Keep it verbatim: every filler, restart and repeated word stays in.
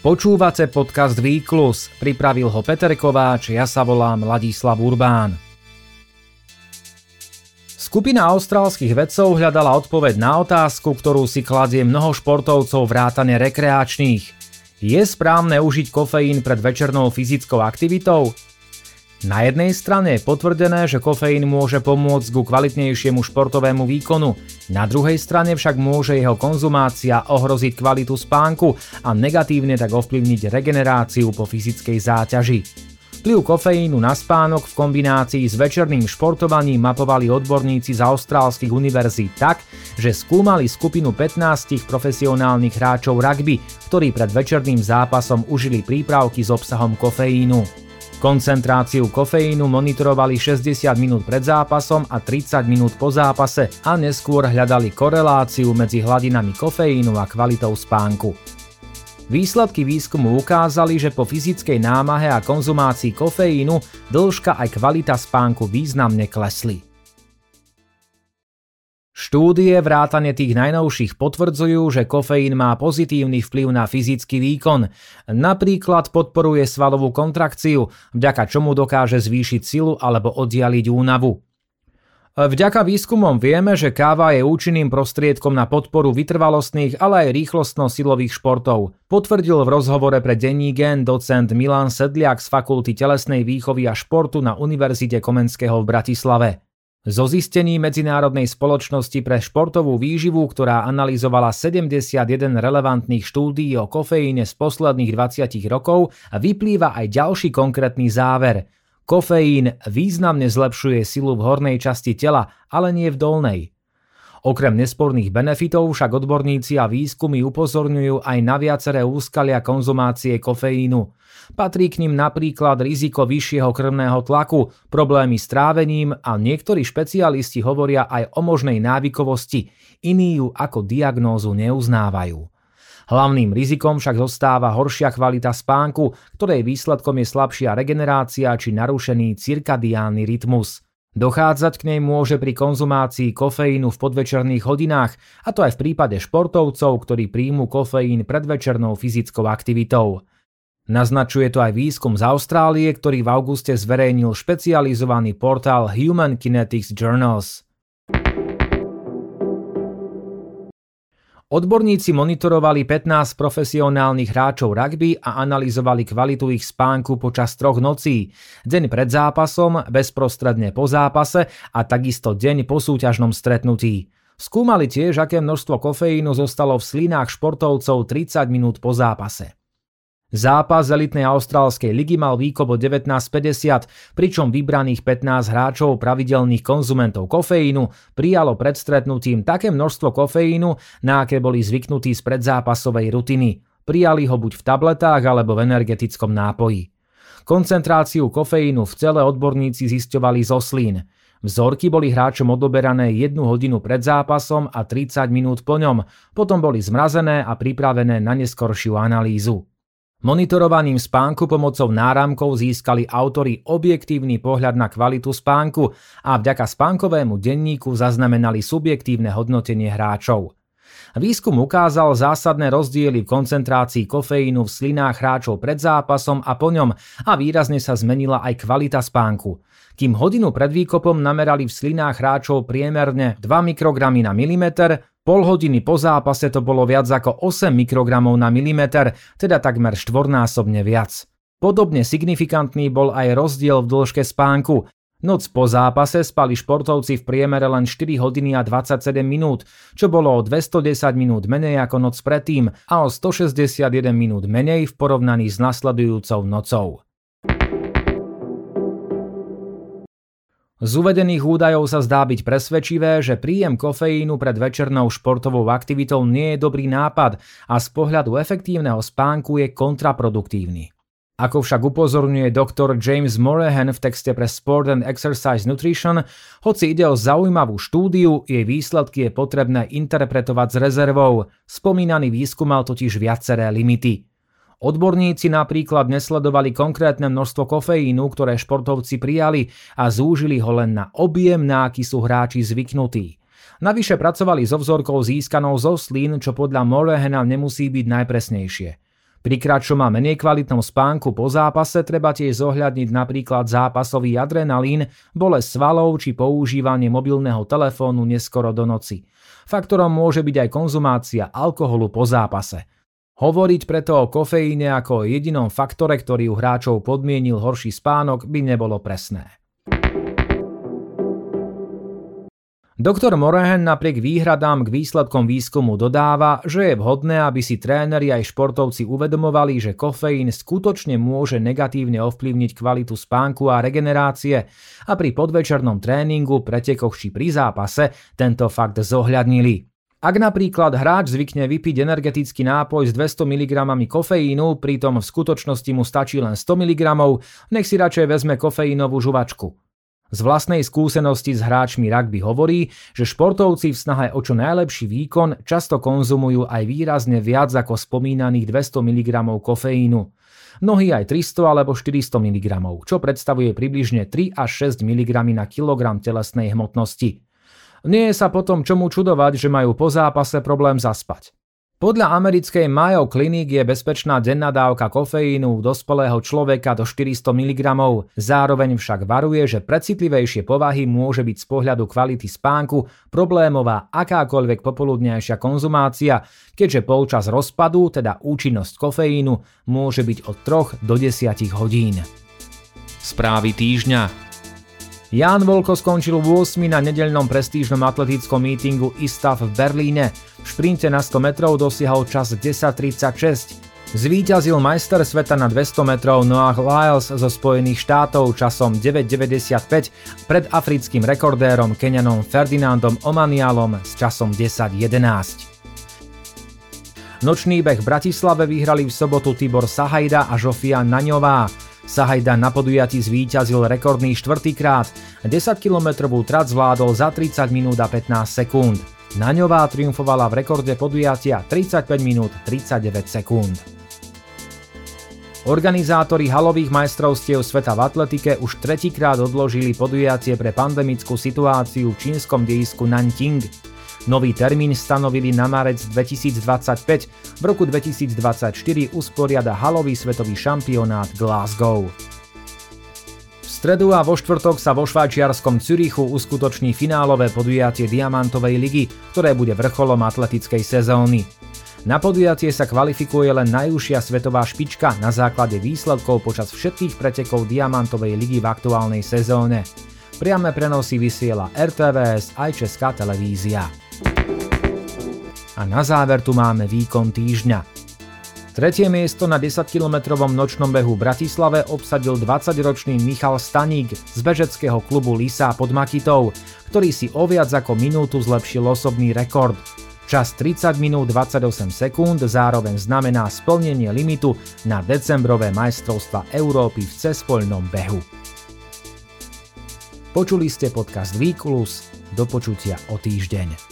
Počúvate podcast Výklus, pripravil ho Peter Kováč, ja sa volám Ladislav Urbán. Skupina austrálskych vedcov hľadala odpoveď na otázku, ktorú si kladie mnoho športovcov vrátane rekreačných. Je správne užiť kofeín pred večernou fyzickou aktivitou? Na jednej strane je potvrdené, že kofeín môže pomôcť ku kvalitnejšiemu športovému výkonu, na druhej strane však môže jeho konzumácia ohroziť kvalitu spánku a negatívne tak ovplyvniť regeneráciu po fyzickej záťaži. Vplyv kofeínu na spánok v kombinácii s večerným športovaním mapovali odborníci z austrálskych univerzít tak, že skúmali skupinu pätnásť profesionálnych hráčov rugby, ktorí pred večerným zápasom užili prípravky s obsahom kofeínu. Koncentráciu kofeínu monitorovali šesťdesiat minút pred zápasom a tridsať minút po zápase a neskôr hľadali koreláciu medzi hladinami kofeínu a kvalitou spánku. Výsledky výskumu ukázali, že po fyzickej námahe a konzumácii kofeínu dĺžka aj kvalita spánku významne klesli. Štúdie vrátane tých najnovších potvrdzujú, že kofeín má pozitívny vplyv na fyzický výkon. Napríklad podporuje svalovú kontrakciu, vďaka čomu dokáže zvýšiť silu alebo oddialiť únavu. Vďaka výskumom vieme, že káva je účinným prostriedkom na podporu vytrvalostných, ale aj rýchlostno-silových športov. Potvrdil v rozhovore pre denník N docent Milan Sedliak z Fakulty telesnej výchovy a športu na Univerzite Komenského v Bratislave. Zo zistení Medzinárodnej spoločnosti pre športovú výživu, ktorá analyzovala sedemdesiatjeden relevantných štúdií o kofeíne z posledných dvadsať rokov, vyplýva aj ďalší konkrétny záver. Kofeín významne zlepšuje silu v hornej časti tela, ale nie v dolnej. Okrem nesporných benefitov však odborníci a výskumy upozorňujú aj na viaceré úskalia konzumácie kofeínu. Patrí k nim napríklad riziko vyššieho krvného tlaku, problémy s trávením a niektorí špecialisti hovoria aj o možnej návykovosti, iní ju ako diagnózu neuznávajú. Hlavným rizikom však zostáva horšia kvalita spánku, ktorej výsledkom je slabšia regenerácia či narušený cirkadiánny rytmus. Dochádzať k nej môže pri konzumácii kofeínu v podvečerných hodinách, a to aj v prípade športovcov, ktorí príjmu kofeín pred večernou fyzickou aktivitou. Naznačuje to aj výskum z Austrálie, ktorý v auguste zverejnil špecializovaný portál Human Kinetics Journals. Odborníci monitorovali pätnásť profesionálnych hráčov rugby a analyzovali kvalitu ich spánku počas troch nocí, deň pred zápasom, bezprostredne po zápase a takisto deň po súťažnom stretnutí. Skúmali tiež, aké množstvo kofeínu zostalo v slinách športovcov tridsať minút po zápase. Zápas elitnej austrálskej ligy mal výkop o devätnásť päťdesiat, pričom vybraných pätnásť hráčov pravidelných konzumentov kofeínu prijalo pred stretnutím také množstvo kofeínu, na aké boli zvyknutí z predzápasovej rutiny. Prijali ho buď v tabletách alebo v energetickom nápoji. Koncentráciu kofeínu v tele odborníci zisťovali zo slín. Vzorky boli hráčom odoberané jednu hodinu pred zápasom a tridsať minút po ňom, potom boli zmrazené a pripravené na neskoršiu analýzu. Monitorovaním spánku pomocou náramkov získali autori objektívny pohľad na kvalitu spánku a vďaka spánkovému denníku zaznamenali subjektívne hodnotenie hráčov. Výskum ukázal zásadné rozdiely v koncentrácii kofeínu v slinách hráčov pred zápasom a po ňom a výrazne sa zmenila aj kvalita spánku. Kým hodinu pred výkopom namerali v slinách hráčov priemerne dva mikrogramy na milimeter, pol hodiny po zápase to bolo viac ako osem mikrogramov na milimeter, teda takmer štvornásobne viac. Podobne signifikantný bol aj rozdiel v dĺžke spánku. Noc po zápase spali športovci v priemere len štyri hodiny a dvadsaťsedem minút, čo bolo o dvestodesať minút menej ako noc predtým a o stošesťdesiatjeden minút menej v porovnaní s nasledujúcou nocou. Z uvedených údajov sa zdá byť presvedčivé, že príjem kofeínu pred večernou športovou aktivitou nie je dobrý nápad a z pohľadu efektívneho spánku je kontraproduktívny. Ako však upozorňuje doktor James Morahan v texte pre Sport and Exercise Nutrition, hoci ide o zaujímavú štúdiu, jej výsledky je potrebné interpretovať s rezervou. Spomínaný výskum mal totiž viaceré limity. Odborníci napríklad nesledovali konkrétne množstvo kofeínu, ktoré športovci prijali a zúžili ho len na objem, na aký sú hráči zvyknutí. Navyše pracovali so vzorkou získanou zo slín, čo podľa Morahana nemusí byť najpresnejšie. Pri kratšom a menej kvalitnom spánku po zápase treba tiež zohľadniť napríklad zápasový adrenalín, bolesť svalov či používanie mobilného telefónu neskoro do noci. Faktorom môže byť aj konzumácia alkoholu po zápase. Hovoriť preto o kofeíne ako o jedinom faktore, ktorý u hráčov podmienil horší spánok, by nebolo presné. Doktor Morahan napriek výhradám k výsledkom výskumu dodáva, že je vhodné, aby si tréneri aj športovci uvedomovali, že kofeín skutočne môže negatívne ovplyvniť kvalitu spánku a regenerácie a pri podvečernom tréningu, pretekoch či pri zápase tento fakt zohľadnili. Ak napríklad hráč zvykne vypiť energetický nápoj s dvesto miligramov kofeínu, pritom v skutočnosti mu stačí len sto miligramov, nech si radšej vezme kofeínovú žuvačku. Z vlastnej skúsenosti s hráčmi rugby hovorí, že športovci v snahe o čo najlepší výkon často konzumujú aj výrazne viac ako spomínaných dvesto miligramov kofeínu. Mnohí aj tristo alebo štyristo miligramov, čo predstavuje približne tri až šesť miligramov na kilogram telesnej hmotnosti. Nie je sa potom čomu čudovať, že majú po zápase problém zaspať. Podľa americkej Mayo Clinic je bezpečná denná dávka kofeínu u dospelého človeka do štyristo miligramov, zároveň však varuje, že pre citlivejšie povahy môže byť z pohľadu kvality spánku problémová akákoľvek popoludňajšia konzumácia, keďže polčas rozpadu, teda účinnosť kofeínu, môže byť od troch do desať hodín. Správy týždňa. Jan Volko skončil ôsmy na nedeľnom prestížnom atletickom mítingu í es té á ef v Berlíne. V šprinte na sto metrov dosiahol čas desať tridsaťšesť. Zvíťazil majster sveta na dvesto metrov Noah Lyles zo Spojených štátov časom deväť deväťdesiatpäť pred africkým rekordérom Keňanom Ferdinandom Omanialom s časom desať jedenásť. Nočný beh v Bratislave vyhrali v sobotu Tibor Sahajda a Žofia Naňová. Sahajda na podujatí zvíťazil rekordný štvrtýkrát. desaťkilometrovú trať zvládol za tridsať minút a pätnásť sekúnd. Naňová triumfovala v rekorde podujatia tridsaťpäť minút tridsaťdeväť sekúnd. Organizátori halových majstrovstiev sveta v atletike už tretíkrát odložili podujatie pre pandemickú situáciu v čínskom dejisku Nanjing. Nový termín stanovili na marec dvetisícdvadsaťpäť, v roku dvetisícdvadsaťštyri usporiada halový svetový šampionát Glasgow. V stredu a vo štvrtok sa vo švajčiarskom Zürichu uskutoční finálové podujatie Diamantovej ligy, ktoré bude vrcholom atletickej sezóny. Na podujatie sa kvalifikuje len najúžšia svetová špička na základe výsledkov počas všetkých pretekov Diamantovej ligy v aktuálnej sezóne. Priame prenosy vysiela er té vé es aj Česká televízia. A na záver tu máme výkon týždňa. Tretie miesto na desaťkilometrovom nočnom behu v Bratislave obsadil dvadsaťročný Michal Staník z bežeckého klubu Lisa pod Makitou, ktorý si o viac ako minútu zlepšil osobný rekord. Čas tridsať minút dvadsaťosem sekúnd zároveň znamená splnenie limitu na decembrové majstrovstvá Európy v cezpoľnom behu. Počuli ste podcast Výkulus, do počutia o týždeň.